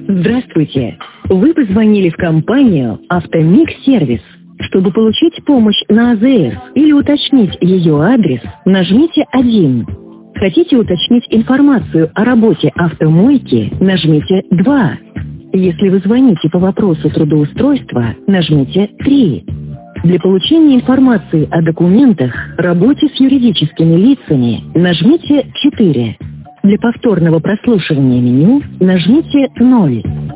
Здравствуйте. Вы позвонили в компанию «Автомиг-сервис». Чтобы получить помощь на АЗС или уточнить ее адрес, нажмите 1. Хотите уточнить информацию о работе автомойки, нажмите 2. Если вы звоните по вопросу трудоустройства, нажмите 3. Для получения информации о документах, работе с юридическими лицами, нажмите 4. Для повторного прослушивания меню нажмите 0.